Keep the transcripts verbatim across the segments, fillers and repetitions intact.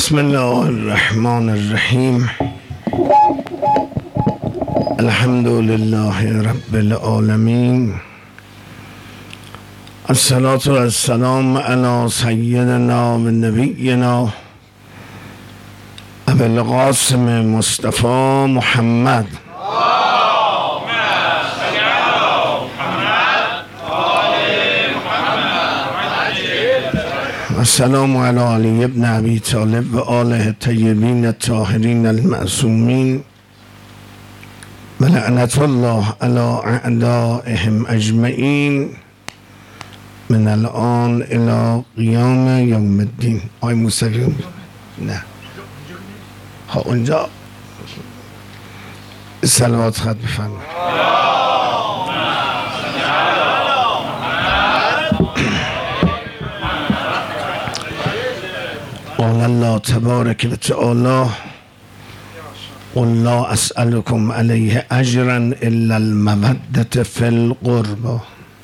بسم الله الرحمن الرحیم. الحمد لله رب العالمین. الصلاة والسلام علی سیدنا و نبینا ابی القاسم مصطفی محمد. السلام علی علی ابن ابی طالب و آله الطیبین الطاهرین المعصومین و لعنت الله علی اعدائهم اجمعین من الان الى قیام یوم الدین. آی موسوی نه ها اونجا صلوات خط بفرمایید. قال الله تبارک و تعالی قل لا اسألكم علیه اجرا الا المودة فی القربى.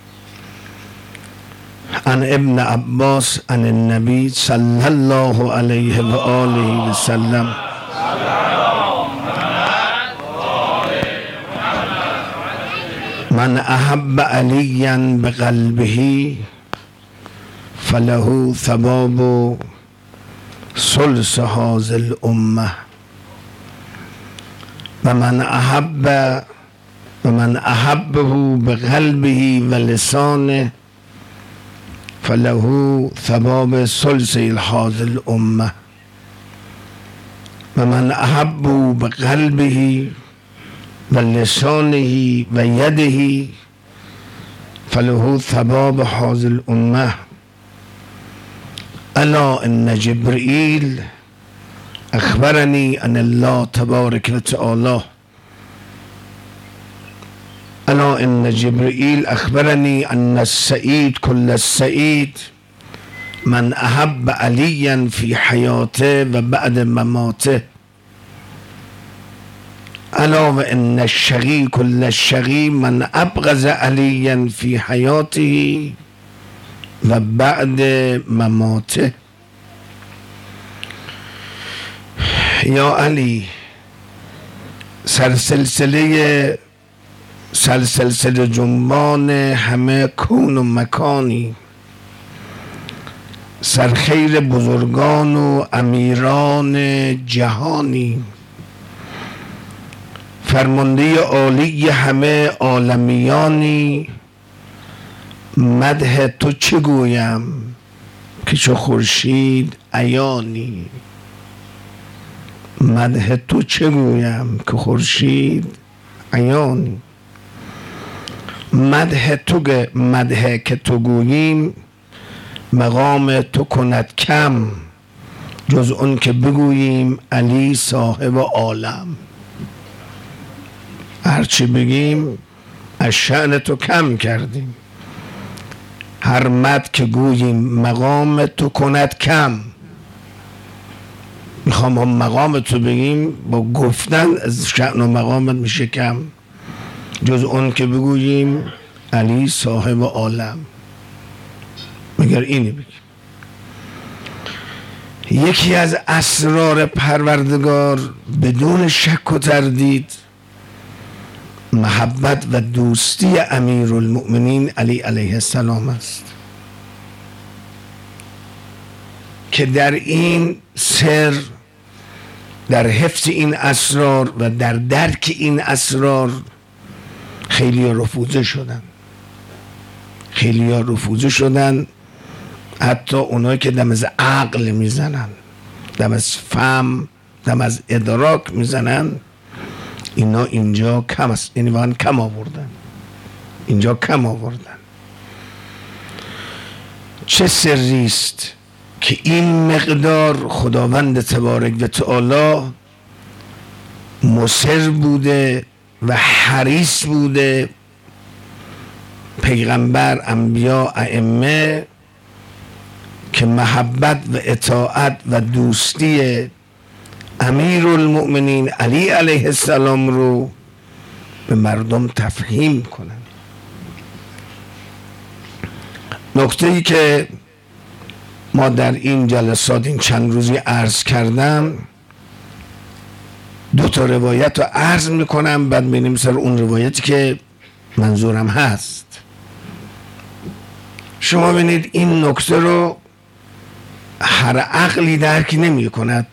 عن ابن عباس عن النبی صلی الله علیه و آله و سلم من احب علیا بقلبه فله ثواب ثلث هذه الامه و من احب و من احبه بقلبه و لسانه فله ثواب ثلث هذه الامه و من احبه بقلبه و لسانه و یده فله ثواب هذه الامه. الا ان جبرئیل اخبرني ان الله تبارک و تعالی الا ان جبرئیل اخبرني ان السعید كل السعید من احب علیا في حیاته و بعد مماته. الا و ان الشقی كل الشقی من ابغض علیا في حیاته و بعد مماته. یا علی سرسلسله سلسلسله جنبان همه کون و مکانی، سرخیر بزرگان و امیران جهانی، فرمانده عالی همه عالمیانی، مدح تو چه گویم که چو خورشید عیانی. مدح تو چه گویم که خورشید عیانی. مدح تو مدح که تو گوییم مقام تو کند کم، جز اون که بگوییم علی صاحب عالم. هرچی بگیم از شأن تو کم کردیم. هر مد که گوییم مقام تو کند کم. میخوام هم مقام تو بگیم با گفتن از شأن و مقامت میشه کم، جز اون که بگوییم علی صاحب عالم. مگر اینی بگیم. یکی از اسرار پروردگار بدون شک و تردید محبت و دوستی امیرالمؤمنین علی علیه السلام است که در این سر، در حفظ این اسرار و در درک این اسرار خیلی رفوزه شدن. خیلی رفوزه شدن، حتی اونایی که دم از عقل میزنن، دم از فهم، دم از ادراک میزنن، اینا اینجا کم است. یعنی واقعا کم آوردن. اینجا کم آوردن. چه سری است که این مقدار خداوند تبارک و تعالی مصر بوده و حریص بوده پیغمبر، انبیا، ائمه که محبت و اطاعت و دوستی امیرالمؤمنین علی علیه السلام رو به مردم تفهیم کنن. نکته ای که ما در این جلسات این چند روزی عرض کردم، دو تا روایت رو عرض میکنم، بعد میریم سر اون روایتی که منظورم هست. شما ببینید این نکته رو هر عقلی درک نمی کند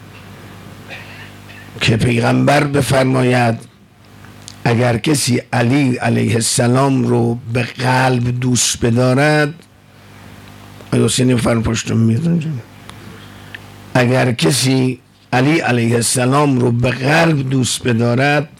که پیغمبر بفرماید اگر کسی علی علیه السلام رو به قلب دوست بدارد، حسین فرم پشتم میدونم، اگر کسی علی علیه السلام رو به قلب دوست بدارد،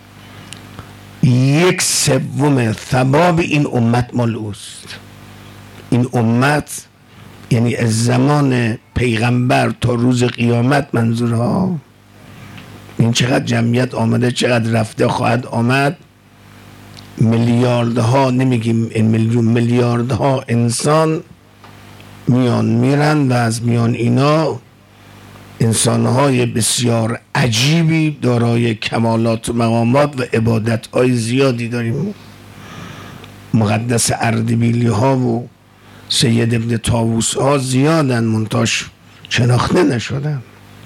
یک سوم ثواب این امت مال اوست. این امت یعنی از زمان پیغمبر تا روز قیامت منظورها، این چقدر جمعیت آمده، چقدر رفته خواهد آمد، میلیاردها، نمیگیم این میلیون، میلیاردها انسان میان میرن و از میان اینا انسانهای بسیار عجیبی دارای کمالات و مقامات و عبادتهای زیادی داریم. مقدس اردبیلی ها و سید ابن طاووس ها زیادن، منتاش شناخته نشدن.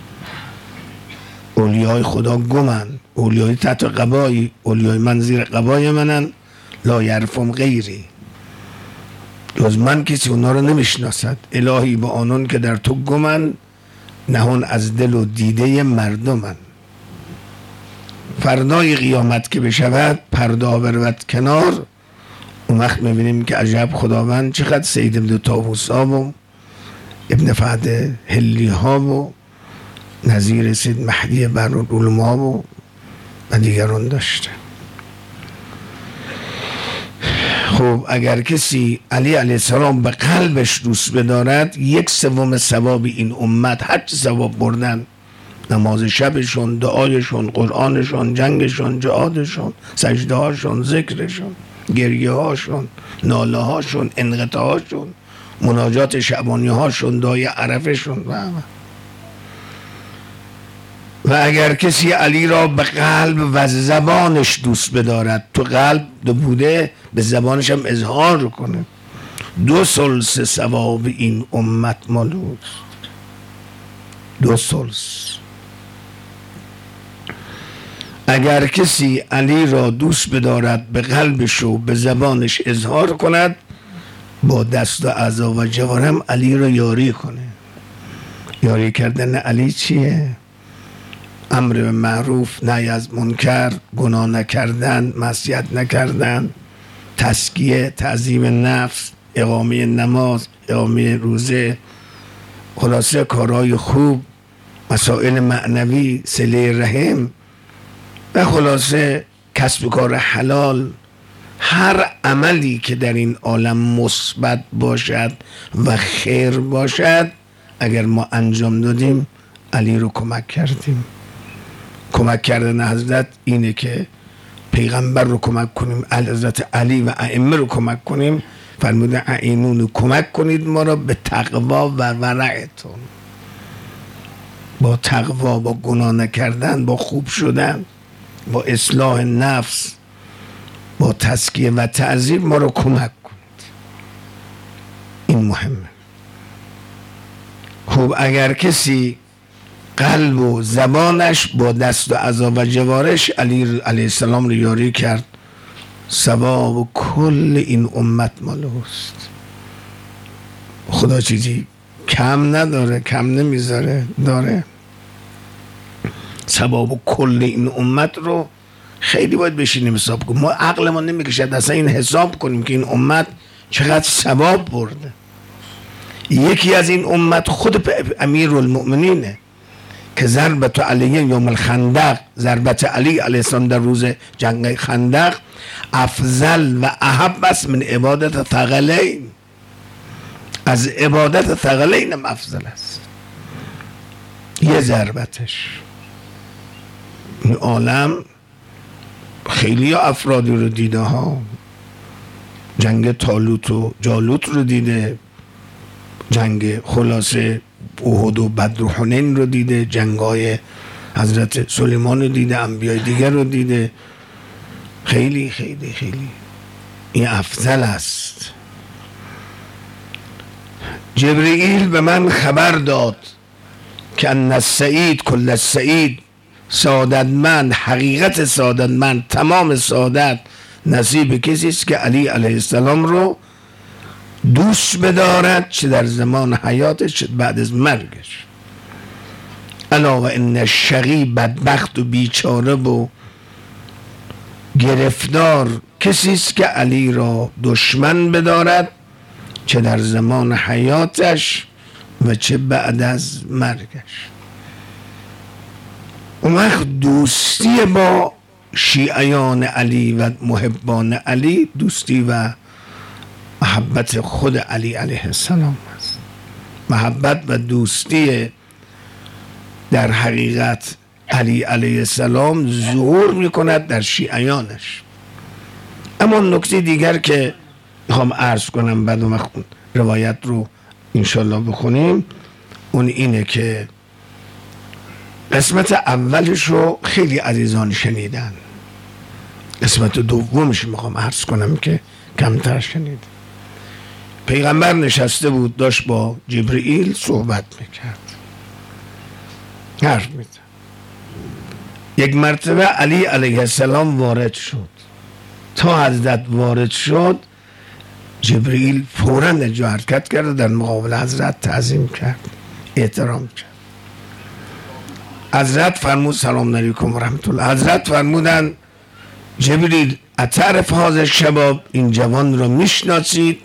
اولیای خدا گمن، اولیای تحت قبایی، اولیای من زیر قبای منن، لا یعرفم غیری، جز من کسی اونا رو نمیشناسد. الهی با آنون که در تو گمن، نهان از دل و دیده مردمن. فردای قیامت که بشود، پردا برود کنار، اون وقت میبینیم که عجب خداوند چقدر سید ابن طاووس ها و ابن فهد هلی ها و نظیر سید مهدی برالعلوم ها و و دیگران داشته. خب اگر کسی علی علیه السلام به قلبش دوست بدارد، یک سوم ثواب این امت، هر چه ثواب بردن، نماز شبشون، دعایشون، قرآنشون، جنگشون، جهادشون، سجده هاشون، ذکرشون، گریه هاشون، ناله هاشون، انقطاع هاشون، مناجات شعبانی هاشون، دعای عرفشون و و اگر کسی علی را به قلب و زبانش دوست بدارد، تو قلب دو بوده، به زبانش هم اظهار کنه، دو ثلث ثواب این امت مال اوست. دو ثلث. اگر کسی علی را دوست بدارد، به قلبش و به زبانش اظهار کند، با دست و اعضا و جوارم علی را یاری کنه. یاری کردن علی چیه؟ امر به معروف، نهی از منکر، گناه نکردن، معصیت نکردن، تزکیه، تعظیم نفس، اقامه نماز، اقامه روزه، خلاصه کارهای خوب، مسائل معنوی، صله رحم و خلاصه کسب کار حلال. هر عملی که در این عالم مثبت باشد و خیر باشد، اگر ما انجام دادیم، علی رو کمک کردیم. کمک کردن حضرت اینه که پیغمبر رو کمک کنیم، حضرت علی و ائمه رو کمک کنیم. فرمودن اعینون رو کمک کنید ما را به تقوا و ورعتون، با تقوا، با گناه نکردن، با خوب شدن، با اصلاح نفس، با تزکیه و تعذیب ما رو کمک کنید. این مهمه. خب اگر کسی قلب و زبانش با دست و اعضا و جوارش علی علیه السلام رو یاری کرد، ثواب کل این امت مال اوست. خدا چیزی کم نداره، کم نمیذاره، داره. ثواب کل این امت رو خیلی باید بشینیم حساب کنیم. ما عقل ما نمیکشد اصلا این حساب کنیم که این امت چقدر ثواب برده. یکی از این امت خود امیرالمؤمنینه که ضربت علیه یوم الخندق، ضربت علی علیه السلام در روز جنگ خندق، افضل و احب است من عبادت ثقلین، از عبادت ثقلین هم افضل است. یه ضربتش. این عالم خیلی افرادی رو دیده ها، جنگ طالوت و جالوت رو دیده، جنگ خلاصه احد و بدر و حنین رو دیده، جنگای حضرت سلیمان رو دیده، انبیای دیگر رو دیده. خیلی خیلی خیلی این افضل است. جبرئیل به من خبر داد که ان السعید کل السعید، سعادتمند، حقیقت سعادتمند، تمام سعادت نصیب کسی است که علی علیه السلام رو دوست بدارد، چه در زمان حیاتش چه بعد از مرگش. الا و ان الشقی، بدبخت و بیچاره و گرفتار کسی است که علی را دشمن بدارد، چه در زمان حیاتش و چه بعد از مرگش. اون وقت دوستی با شیعیان علی و محبان علی دوستی و محبت خود علی علیه السلام است. محبت و دوستی در حقیقت علی علیه السلام ظهور میکند در شیعیانش. اما نکته دیگر که میخوام عرض کنم بعد اون وقت روایت رو انشالله بخونیم، اون اینه که قسمت اولش رو خیلی عزیزان شنیدن، قسمت دومش میخوام عرض کنم که کمتر شنید. پیغمبر نشسته بود داشت با جبرئیل صحبت میکرد، حرف میزد. یک مرتبه علی علیه السلام وارد شد. تا حضرت وارد شد جبرئیل فوراً اجرا حرکت کرد، در مقابل حضرت تعظیم کرد، احترام کرد. حضرت فرمود سلام علیکم و رحمت الله. حضرت فرمودن جبرئیل اتعرف هذا الشباب، این جوان را میشناسید؟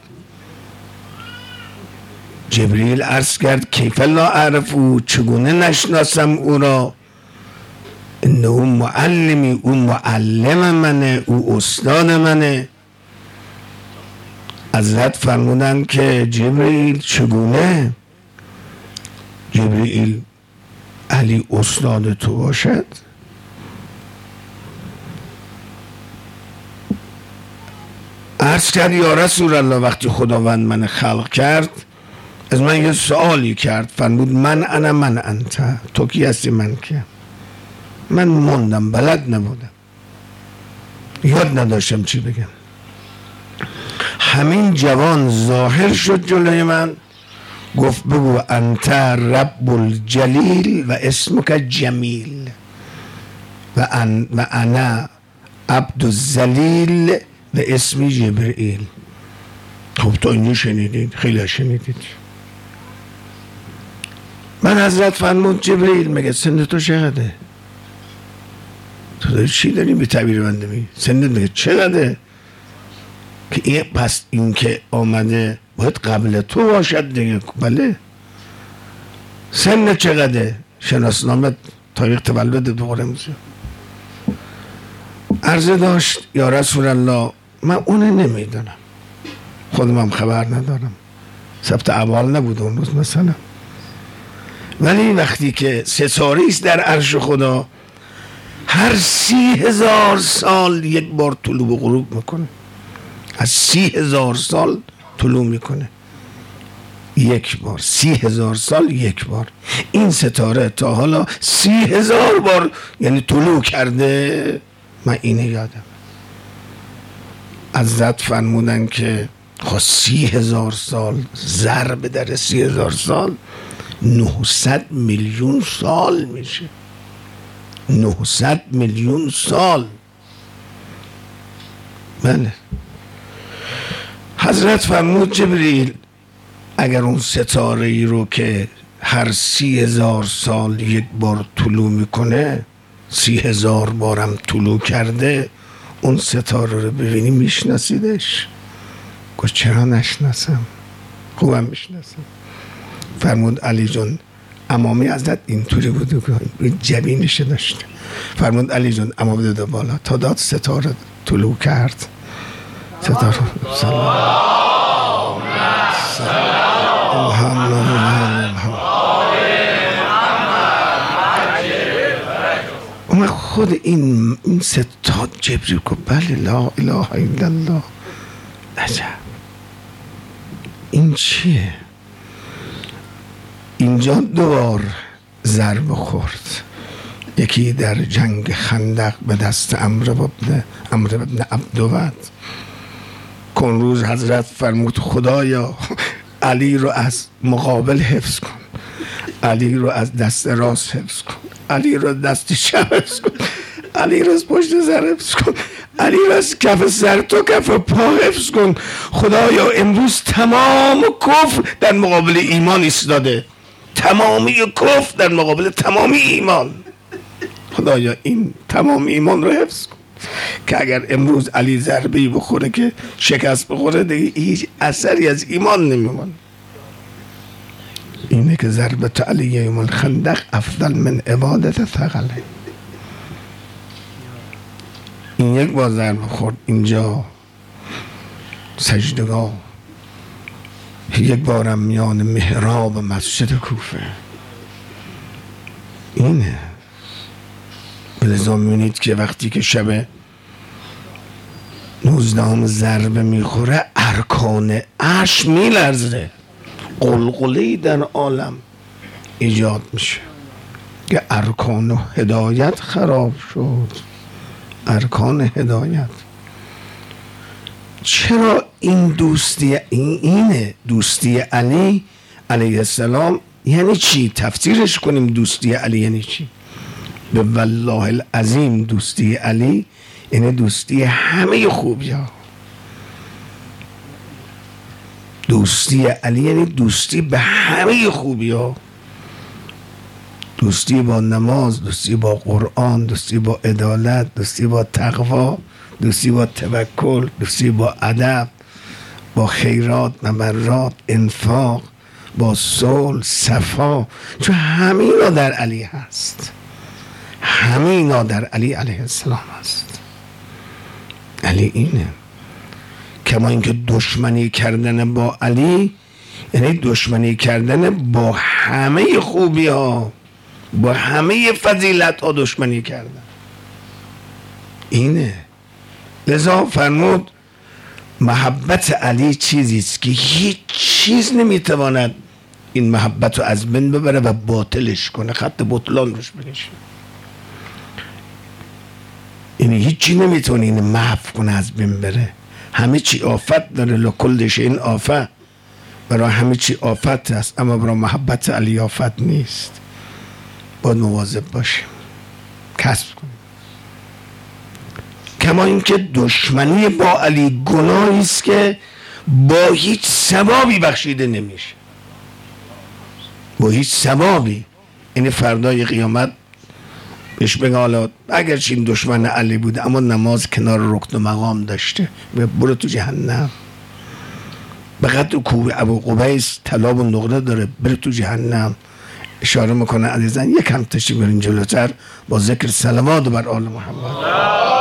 جبرئیل عرض کرد کیف لا اعرفه، چگونه نشناسم او را؟ انه معلمی، او معلم منه، او استاد منه. حضرت فرمودن که جبرئیل چگونه؟ جبرئیل علی استاد تو باشد؟ عرض کرد یا رسول الله وقتی خداوند من خلق کرد از من یه سوالی کرد، فرمود من انا من انت، تو کی هستی من کیم؟ من موندم، بلد نبودم، یاد نداشتم چی بگم. همین جوان ظاهر شد جلوی من، گفت بگو انت رب الجلیل و اسمک جمیل و, ان و انا عبد الذلیل و اسمی جبرئیل. خب تو اینجا شنیدید، خیلی شنیدید. من حضرت فرمود جبرئیل مگه سن تو چقدره؟ تو داری چی داری به تعبیر بنده می؟ سنت مگه چقدره؟ که این پس این که آمده باید قبل تو باشد دیگه. بله سن چقدره؟ شناسنامه تاریخ تولد دوره موسیقی. عرضه داشت یا رسول الله من اونه نمیدونم، خودم هم خبر ندارم، ثبت احوال نبود اون روز مثلا. ولی وقتی که ستاره است در عرش خدا هر سی هزار سال یک بار طلوع و غروب میکنه، از سی هزار سال طلوع میکنه یک بار، سی هزار سال یک بار. این ستاره تا حالا سی هزار بار یعنی طلوع کرده، من اینه یادم. حضرت فرمودن که خب سی هزار سال ضرب در سی هزار سال نهصد میلیون سال میشه. نهصد میلیون سال. بله. حضرت فرمود جبرئیل اگر اون ستاره ای رو که هر سی هزار سال یک بار طلوع میکنه سی هزار بارم طلوع کرده، اون ستاره رو ببینی میشناسیدش؟ گفت چرا نشناسم، خوبم میشناسم. فرمود علی جان امامی حضرت اینطوری بود که جبینش داشته. فرمود علی جان امامی داده بالا تا داد ستاره طلوع کرد. ستاره سلام محمد اون خود این این ستاد جبریل که بله لا اله الا الله. عجب این چیه؟ اینجا دوبار ضرب خورد، یکی در جنگ خندق به دست عمرو ابن عمرو ابن عبدود. کن روز حضرت فرمود خدایا علی رو از مقابل حفظ کن، علی رو از دست راست حفظ کن، علی رو دست چپ حفظ کن، علی رو از پشت سر حفظ کن، علی رو از کف سر تا کف پا حفظ کن. خدایا امروز تمام کفر در مقابل ایمان ایستاده، تمامی کفر در مقابل تمامی ایمان. خدایا این تمام ایمان رو حفظ کن که اگر امروز علی ضربه‌ای بخوره که شکست بخوره دیگه هیچ اثری از ایمان نمیمونه. اینه که ضربت علی یوم الخندق افضل من عبادت ثقلین. این یک بار ضربه خورد اینجا سجدگاه، یک بارم میان محراب مسجد کوفه. اینه لذا میبینید که وقتی که شب نوزدهم ضربه میخوره ارکان عرش میلرزه، قلقله‌ای در عالم ایجاد میشه که ارکان و هدایت خراب شد. ارکان هدایت. چرا این دوستی این اینه دوستی علی علیه السلام یعنی چی؟ تفسیرش کنیم. دوستی علی یعنی چی؟ به والله العظیم دوستی علی یعنی دوستی همه خوبی ها. دوستی علی یعنی دوستی به همه خوبی ها. دوستی با نماز، دوستی با قرآن، دوستی با عدالت، دوستی با تقوا، دوستی با توکل، دوستی با ادب، با خیرات، مبرات، انفاق، با صلح، صفا. چون همینا در علی هست، همینا در علی علیه السلام هست. علی اینه. کما اینکه دشمنی کردن با علی یعنی دشمنی کردن با همه خوبی ها، با همه فضیلت ها دشمنی کردن. اینه. لذا فرمود محبت علی چیزیست که هیچ چیز نمیتواند این محبت رو از بین ببره و باطلش کنه، خط بطلان روش بکشه. این هیچی نمیتونه این محو کنه، از بین بره. همه چی آفت داره، لکلش این آفت، برای همه چی آفت هست، اما برای محبت علی آفت نیست. باید مواظب باشیم، کسب کنیم. کما اینکه دشمنی با علی گناهی است که با هیچ ثوابی بخشیده نمیشه، با هیچ ثوابی. این فردای قیامت بهش بگه حالا اگرچه این دشمن علی بوده اما نماز کنار رکن و مقام داشته، برو تو جهنم. به قدر کوه ابو قبیس طلا و نقره داره، برو تو جهنم. اشاره میکنه عزیزان یکم تشریف برین جلوتر با ذکر صلوات بر آل محمد.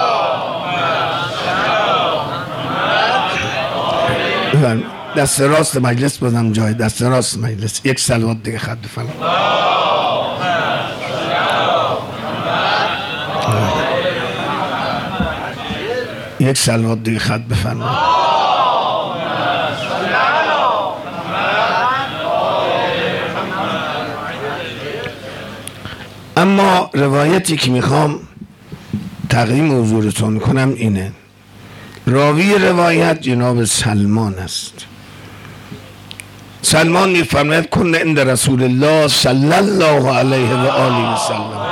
دست راست مجلس بازم جای دست راست مجلس یک صلوات دیگه خط بفرمایید. یک صلوات دیگه خط بفرمایید. اما روایتی که میخوام تقدیم حضورتون کنم اینه. راوی روایت جناب سلمان است. سلمان میفرماید کن عند رسول الله صلی الله علیه و آله و سلم.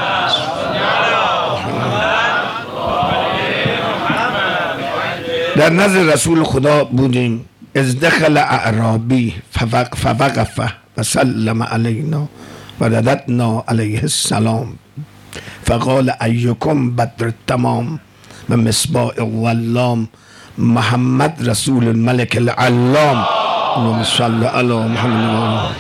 در نزد رسول خدا بودیم. از دخل اعرابی فوقف و سلم علینا و رددنا علیه السلام فقال ایکم بدر التمام و مصباح الظلام محمد رسول الملك العلام. اللهم صل علی محمد.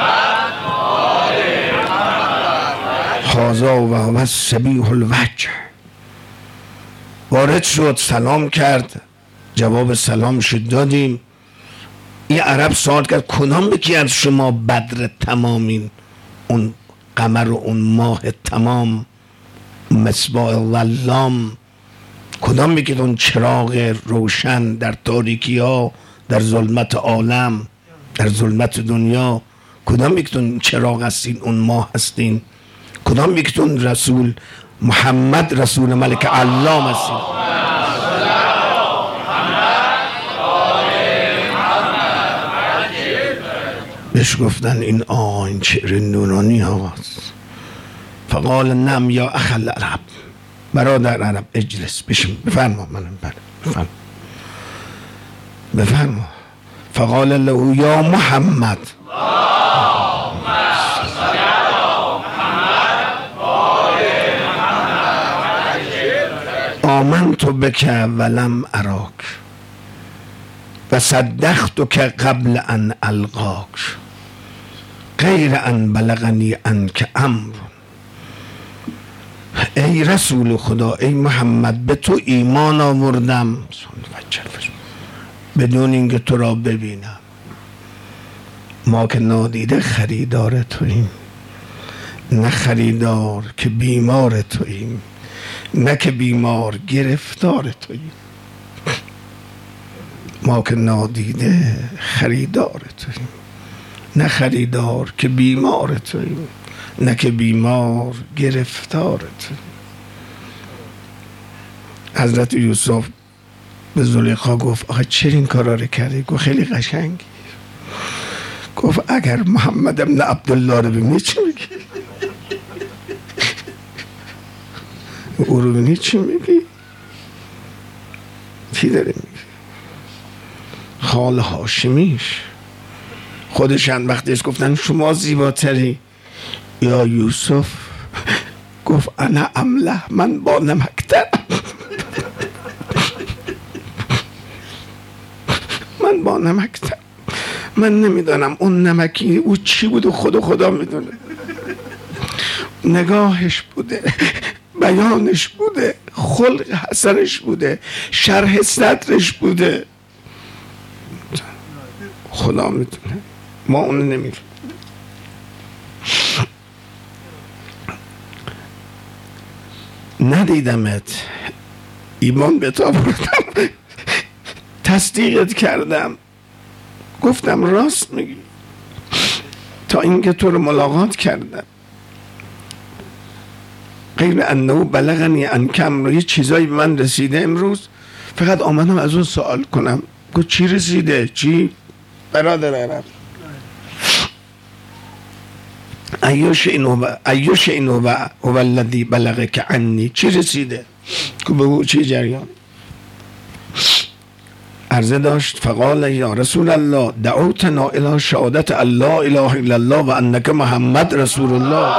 هذا و هو صبیح الوجه. وارد شد، سلام کرد، جواب سلامش دادیم. این عرب سوال کرد کدام یکی از شما بدر تمامین، اون قمر و اون ماه تمام، مصباح الظلام، کدام یکی اون چراغ روشن در تاریکی ها، در ظلمت عالم، در ظلمت دنیا، کدام یکتون چراغ هستین، اون ماه هستین، کدام یکتون رسول محمد رسول ملک علام هستین. بهش گفتن این آقا این چهره نورانی آقاست. فقال نم یا اخل عرب، برادر عرب اجلس بشم. بفرما. منم بله بفرما بفرما. فقال له یا محمد آمنت بک ولم اراک و صدقتک قبل ان القاک غیر ان بلغنی انک امر. ای رسول خدا، ای محمد، به تو ایمان آوردم بدون اینکه تو را ببینم. ما که نادیده خریدار توییم، نه خریدار که بیمار توییم، نه که بیمار گرفتار توییم. ما که نادیده خریدار توییم، نه خریدار که بیمار توییم، نه که بیمار گرفتار توییم. حضرت یوسف به زلیخا گفت آخه چرا این کارا رو کردی؟ گفت خیلی قشنگی. گفت اگر محمد ابن عبدالله رو ببینی چی میگی؟ او رو ببینی چی میگی؟ چی داری میگی؟ خال هاشمیش خودشان وقتیش گفتن شما زیباتری یا یوسف، گفت انا امله، من با نمکتر من با نمکتر. من نمیدانم اون نمکی او چی بود و خود و خدا میدونه. نگاهش بوده، بیانش بوده، خلق حسنش بوده، شرح صدرش بوده، خدا میدونه، ما اونو نمیدونم. ندیدمت، ایمان به تا بردم، تصدیقت کردم، گفتم راست میگی، تا اینکه تو رو ملاقات کردم. غیر انه بلغنی ان کم رو یه چیزایی به من رسیده امروز، فقط آمدم از اون سوال کنم. گفت چی رسیده؟ چی؟ برادر عرب، ایوش اینو و ایوش اینو و هو الذی بلغک عنی، چی رسیده؟ که بگو چی جریان؟ عرضه داشت فقال یا رسول الله دعوتنا الی شهادت الله اله الا الله و انک محمد رسول الله.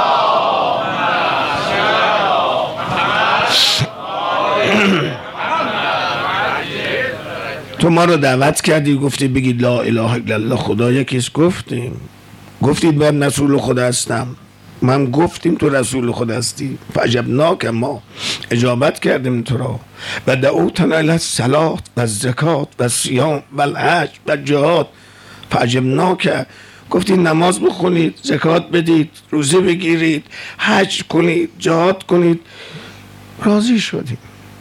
تو ما رو دعوت کردی، گفتی بگید لا اله الا الله، خدا یکیست. گفتیم گفتید من رسول خدا هستم، من گفتیم تو رسول خدا هستی. فعجبناک، ما اجابت کردیم تو را. و دعوتنا الی الصلاة و الزکات و الصیام و الحج و الجهاد. فعجبناک، گفتید نماز بخونید، زکات بدید، روزه بگیرید، حج کنید، جهاد کنید. راضی شدیم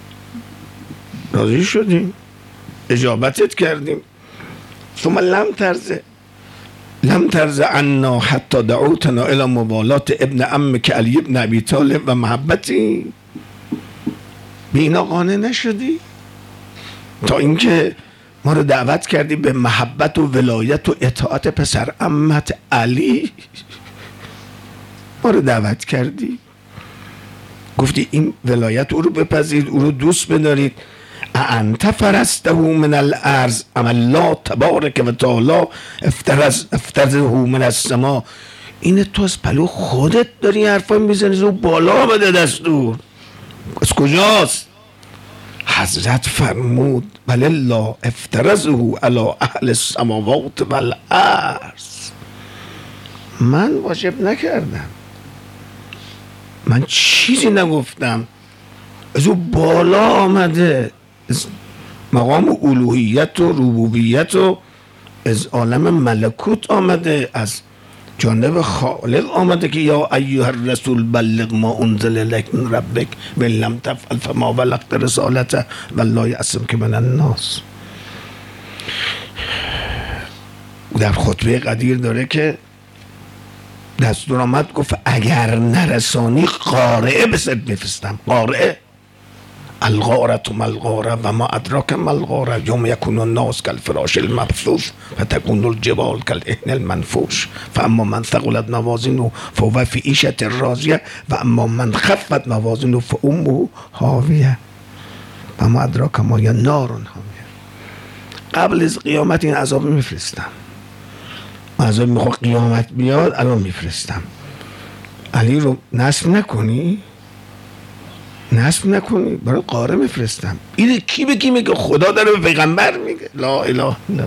راضی شدیم اجابتت کردیم. ثم لم ترزه لم ترزه عنا حتی دعوتنا الى مبالات ابن عمک علی ابن ابی طالب و محبتی. بینا قانع نشدی تا اینکه ما رو دعوت کردی به محبت و ولایت و اطاعت پسر عمت علی. ما رو دعوت کردی، گفتی این ولایت او رو بپذیرید، او رو دوست بدارید. انت فرسته من الارض ام الله تبارک و تعالی افترز افترزه من السما. این تو از پلو خودت داری حرفا میزنی، او بالا بده دستور. از کجاست؟ حضرت فرمود ولله افترزه علی اهل السماوات والارض. من واجب نکردم، من چیزی نگفتم، از او بالا آمده، از مقام الوهیت و ربوبیت و از عالم ملکوت آمده، از جانب خالق آمده که یا ایها الرسول بلغ ما انزل الیک من ربک و ان لم تفعل فما بلغت رسالته والله یعصمک من الناس. در خطبه قدیر داره که دستور آمد، گفت اگر نرسانی قارعه به سر میفرستم. قارعه الغارة ما الغارة و ما ادراک ما الغارة یوم یکون الناس کالفراش المبثوث و تکون الجبال کالعهن المنفوش فاما من ثقلت موازینه فهو فی عیشة راضیه و اما من خفت موازینه فامه هاویه و ما ادراک ما یا نار حامیه. قبل از قیامت این عذاب میفرستم، عذاب میخواد قیامت بیاد الان میفرستم. علی رو نصب نکنی نصب نکنی برای قاره میفرستم. این کی به کی میگه؟ خدا داره به پیغمبر میگه لا اله الا الله.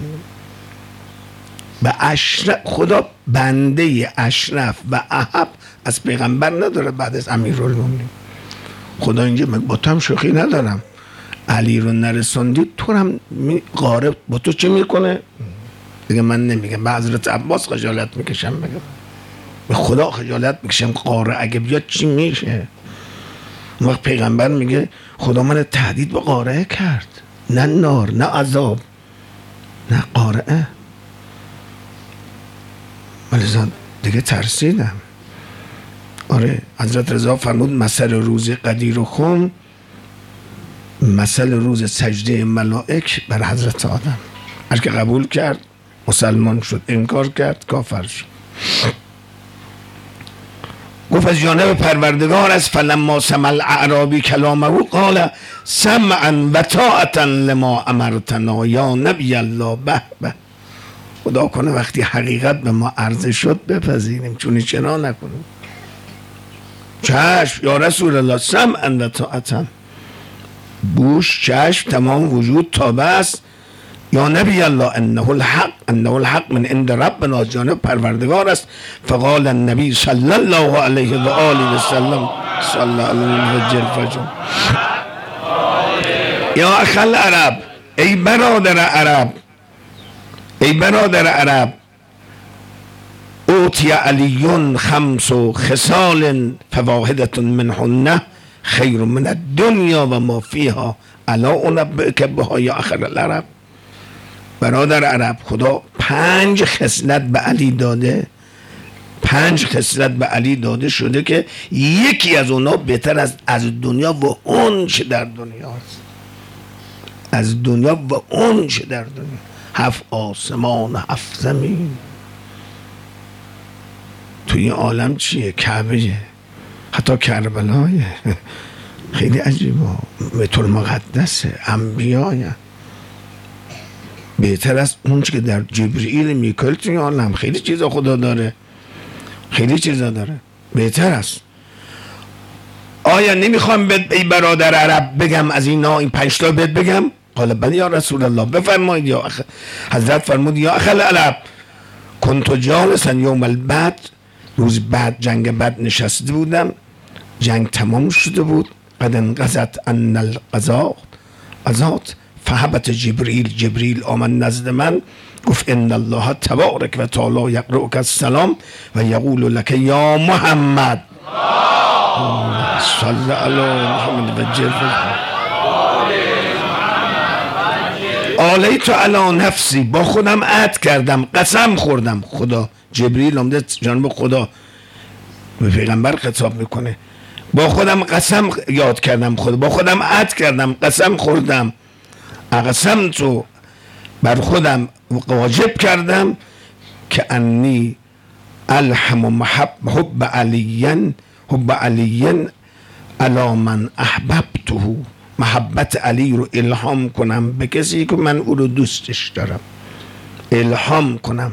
به اشرف خدا بنده اشرف و احب از پیغمبر نداره بعد از امیرالمومنین. خدا اینجا با تو هم شوخی ندارم، علی رو نرسوندی تو هم قاره با تو چه میکنه؟ دیگه من نمیگم، به حضرت عباس خجالت میکشم بگم، به خدا خجالت میکشم قاره اگه بیاد چی میشه؟ اون وقت پیغمبر میگه خدا من تهدید به قاره کرد، نه نار نه عذاب نه قاره. ولی دیگه ترسیدم. آره حضرت رضا فرمود مثل روز قدیر و خم مثل روز سجده ملائک بر حضرت آدم. هر که قبول کرد مسلمان شد، انکار کرد کافر شد. گفت از جانب پروردگار است فلما سمع الاعرابی کلامه قال سمعا و طاعتا لما امرتنا یا نبی الله. به به خدا کنه وقتی حقیقت به ما عرضه شد بپذیریم، چونی چرا نکنیم. چشم یا رسول الله، سمعا و طاعتا، گوش چشم تمام وجود تابع است. یا نبی الله انه الحق انه الحق من عند ربنا، از جانب پروردگار است. فقال النبی صلی الله علیه و آله و سلم صلی الله علیه و سلم یا اخ العرب، ای برادر عرب، ای برادر عرب، اوتی علی خمس و خصال فواحدة منهن خیر من الدنیا و ما فیها الا انبئک بها یا اخ العرب. برادر عرب، خدا پنج خصلت به علی داده، پنج خصلت به علی داده شده که یکی از اونا بهتر از از دنیا و اون چه در دنیاست. از دنیا و اون چه در دنیا، هفت آسمان هفت زمین. تو این عالم چیه؟ کعبه، حتی کربلایه، خیلی عجیبه، بیت المقدسه، انبیایه، بهتر از اون که در جبرئیل میکائیل توی عالم. خیلی چیزا خدا داره، خیلی چیزا داره، بهتر است. آیا نمیخوام ای برادر عرب بگم از اینا این پنج تا بهت بگم؟ قال بله یا رسول الله، بفرمایید یا اخ. حضرت فرمود یا اخ العرب کنت جالسا یوم البدر، روز بعد جنگ بدر نشسته بودم، جنگ تمام شده بود. قد انقضت ان القضاء قضات فهبت جبریل، جبریل آمد نزد من گفت ان الله تبارک و تعالی یقرؤک السلام و یقول لك یا محمد صلی علی محمد و جل آلیت علی نفسی، با خودم عهد کردم، قسم خوردم. خدا جبریل آمده جانب خدا به پیغمبر خطاب میکنه، با خودم قسم یاد کردم، خدا با خودم عهد کردم، قسم خوردم. اقسم تو بر خودم واجب کردم که انی الحم محب حب علیین حب علیین علی من احببته، محبت علی رو الهام کنم به کسی که من او رو دوستش دارم، الهام کنم.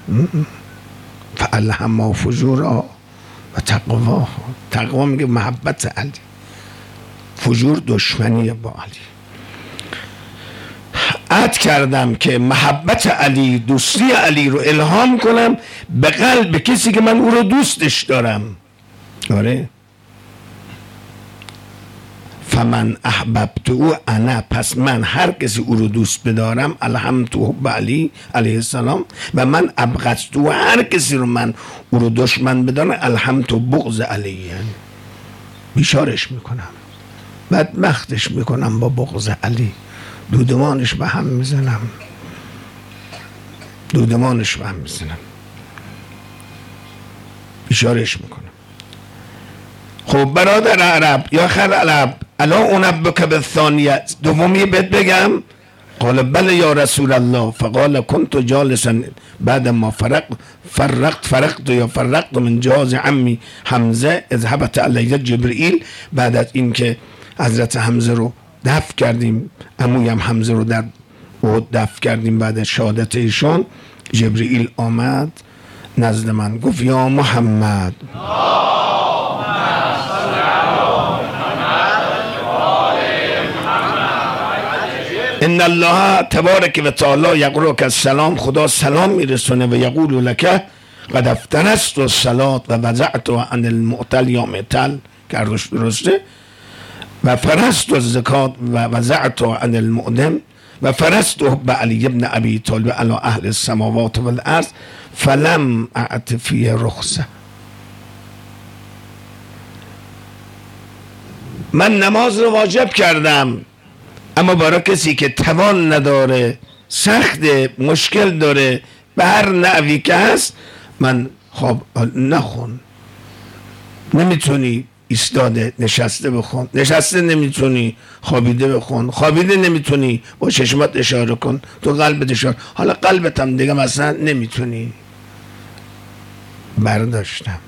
فالهما فجورا و تقوا، تقوا میگه محبت علی، فجور دشمنی با علی. عهد کردم که محبت علی، دوستی علی رو الهام کنم به قلب کسی که من او رو دوستش دارم. آره فمن احببت او انا، پس من هر کسی او رو دوست بدارم الحمت حب علی علیه السلام، و من ابغضت او هر کسی رو من او رو دشمن بدارم الحمت بغض علی، بیشارش میکنم، بدبختش میکنم با بغض علی، دودمانش به هم میزنم، دودمانش به هم میزنم، بیشارش میکنم. خب برادر عرب یا خر عرب، الا انبک بالثانیه، دومی بهت بگم؟ قال بله یا رسول الله. فقال كنت جالسا بعد ما فرق فرقت فرقت یا فرقت من جهاز عمی حمزه اذهبت علیه جبرئیل. بعد از اینکه حضرت حمزه رو دفن کردیم، عمویم حمزه رو در احد دفن کردیم، بعد از شهادت ایشان جبرئیل آمد نزد من، گفت یا محمد ان الله تبارک و تعالی یقرؤک السلام، خدا سلام میرسونه و یقول لک قد افترست الصلاة و وضعت عن المعتل یا معتل کردش درسته، و فرست الزکات و وضعت عن المعدم و فرست حب علی ابن ابی طالب علی اهل السماوات والارض فلم اعط فی رخصه. من نماز رو واجب کردم، اما برای کسی که توان نداره، سخت مشکل داره، به هر نحوی که هست، من خب نخون، نمیتونی ایستاده نشسته بخون، نشسته نمیتونی خوابیده بخون، خوابیده نمیتونی با چشمات اشاره کن، تو قلبت اشاره، حالا قلبت هم دیگه مثلا نمیتونی. برداشتم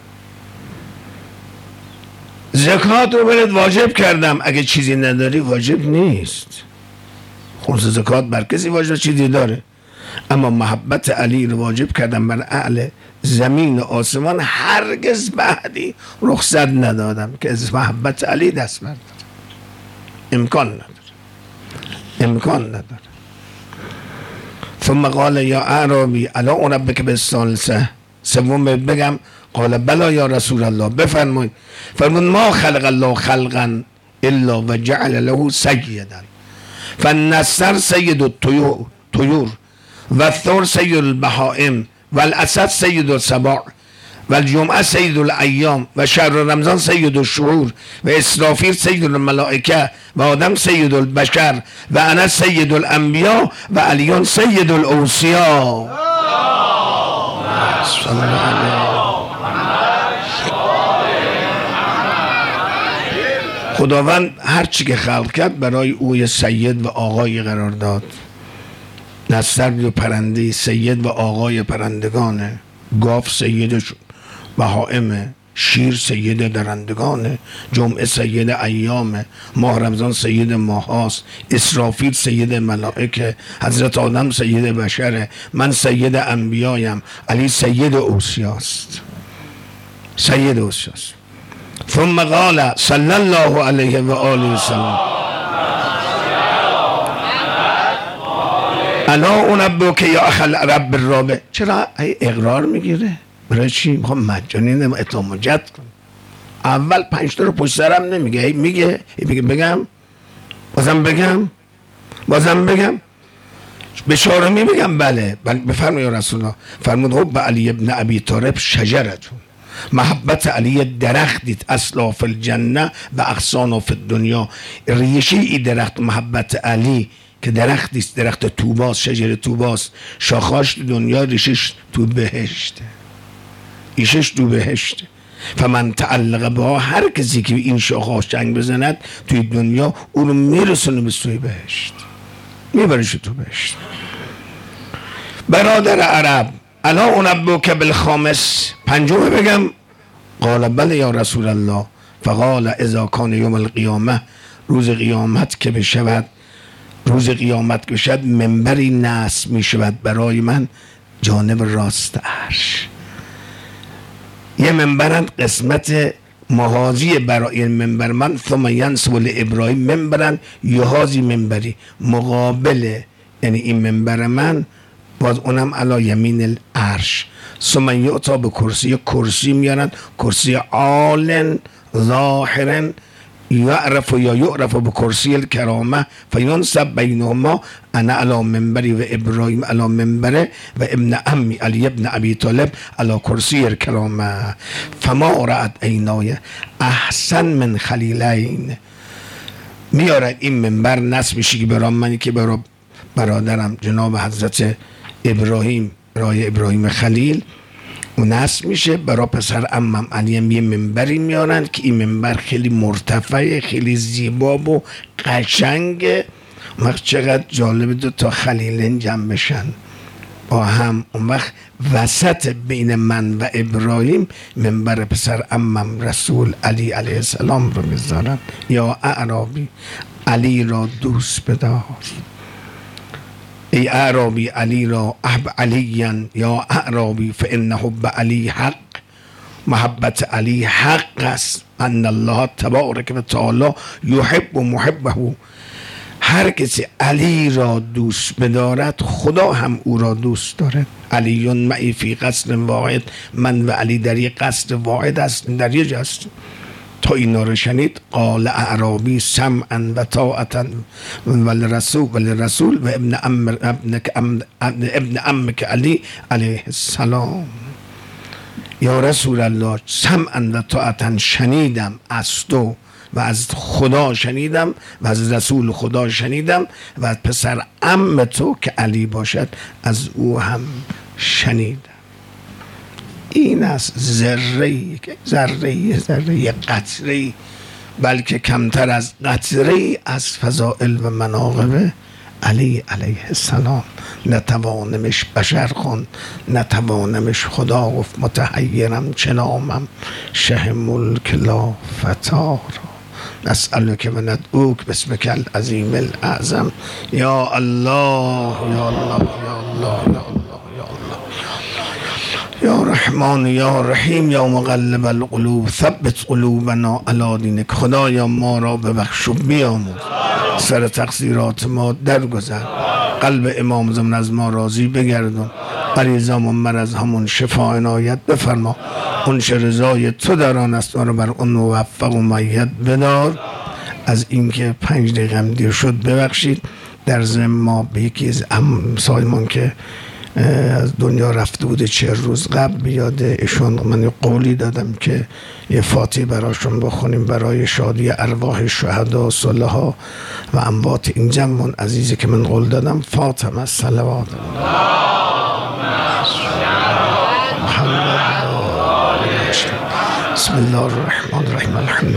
زکات رو برات واجب کردم، اگه چیزی نداری واجب نیست. خمس زکات بر کسی واجب چیزی داره، اما محبت علی رو واجب کردم بر اهل زمین و آسمان، هرگز بعدی رخصت ندادم که از محبت علی دست بردارم. امکان نداره، امکان نداره. ثم قال یا اعرابی الا انبک بالثالثه، سوم بگم؟ قال بلا یا رسول الله، بفرمایید. فرمود ما خلق الله خلقا الا و جعل له سیدا، فالنسر سید الطیور و الثور سید البهائم و الاسد سید السباع و الجمعه سید الایام و شهر رمضان سید الشهور و اسرافیل سید الملائکه و آدم سید البشر و انا سید الانبیا و علیون سید الاوصیا. صلی الله علیه. خداوند هر چی که خلق کرد برای او سید و آقای قرار داد. نستر و پرنده سید و آقای پرندگانه، گاو سید بهائمه، شیر سید درندگانه، جمعه سید ایامه، ماه رمضان سید ماهاست، اسرافیل سید ملائکه، حضرت آدم سید بشره، من سید انبیایم، علی سید اوصیاست، سید اوصیاست. ثم قال صلی الله علیه و آله و سلم الا انبئک یا اخ الرب الرابع. چرا اقرار میگیره؟ برای چی؟ میخوام مجانی اتمام جد کن. اول پنج تا رو پشت سرم نمیگه، میگه میگه بگم بازم بگم بازم بگم به چهارمی بگم بله بله بفرمایید یا رسول الله. فرمود حب علی ابن ابی طالب شجرتون، محبت علی درختید، اصلا فی الجنه و اغصان فی الدنیا. ریشه ای درخت محبت علی که درختیست، درخت توباست، شجر توباست، شاخاش تو دنیا، ریشش تو بهشته، ریشش تو بهشته. فمن تعلق با، هر کسی که این شاخاش جنگ بزند توی دنیا او رو میرسونه به سوی بهشت، میبرش تو بهشت. برادر عرب الا انبئک بالخامس، پنجم بگم؟ قال بله یا رسول الله. فقال اذا کان یوم القیامه، روز قیامت که بشود، روز قیامت که بشود منبری نصب می شود برای من جانب راست عرش. یه منبرند قسمت محاذی برای منبر من، ثم ینصب لابراهیم منبرن یحاذی منبری، مقابل یعنی این منبر من باز اونم علی یمین العرش. ثم یعطا به کرسی، کرسی میارن، کرسی عال ظاهرا یعرف یا یعرف به کرسی الکرامه فینصب بینهما انا علی منبری و ابراهیم علی منبره و ابن عمی علی ابن ابی طالب علی کرسی الکرامه. فما رأت عینای احسن من خلیلین. میارد این منبر نصب میشه که برام منی که برای برادرم جناب حضرت ابراهیم، رای ابراهیم خلیل، اون نصب میشه برای پسر عمم علی هم یه منبری میارن که این منبر خیلی مرتفعه، خیلی زیبا و قشنگه. اون وقت چقدر جالبه دو تا خلیلین جمع بشن با هم. اون وقت وسط بین من و ابراهیم منبر پسر عمم رسول علی علیه السلام رو میذارن. یا اعرابی علی را دوست بدار، ای اعرابی علی را احب علیا، یا اعرابی فان حب علی حق، محبت علی حق است. ان الله تبارک و تعالی یحب محبه، هر کسی علی را دوست بدارد خدا هم او را دوست دارد. علی معی فی قصر واحد، من و علی در یک قصر واحد است، در یک جا است. تا اینا رو شنید قال اعرابی سمعا و طاعتا ولرسول ولرسول و ابن ام ابن ابن عمک علی علیه السلام. یا رسول الله سمعا و طاعتا شنیدم از تو و از خدا شنیدم و از رسول خدا شنیدم و از پسر عم تو که علی باشد از او هم شنیدم. این است ذره ذره ذره قطره، بلکه کمتر از قطره از فضائل و مناقب علی علیه السلام. نتوانمش بشر خوند، نتوانمش خدا گفت. متحیرم چه نامم شه ملک لا فتار، نسألک و ندعوک باسمک العظیم الاعظم. یا الله یا الله یا الله یا الله یا الله یا رحمان یا رحیم یا مقلب القلوب ثبت قلوبنا علی دینک. خدایا ما را ببخش و بیامرز، سر تقصیرات ما درگذر، قلب امام زمان از ما راضی بگردون، مریضامون مرض همون شفا عنایت بفرما. اون چه رضای تو در آن است ما رو بر اون موفق و مؤید بدار. از اینکه پنج دقیقه دیر شد ببخشید. در ضمن ما به یکی از همسایمان که از دنیا رفته بوده چه روز قبل بیاد ایشون، من یه قولی دادم که یه فاتحه براشون بخونیم برای شادی ارواح شهدا صلحا و اموات این جمعون عزیزی که من قول دادم. فاطمه صلوات محمد بسم الله الرحمن الرحیم. الحمد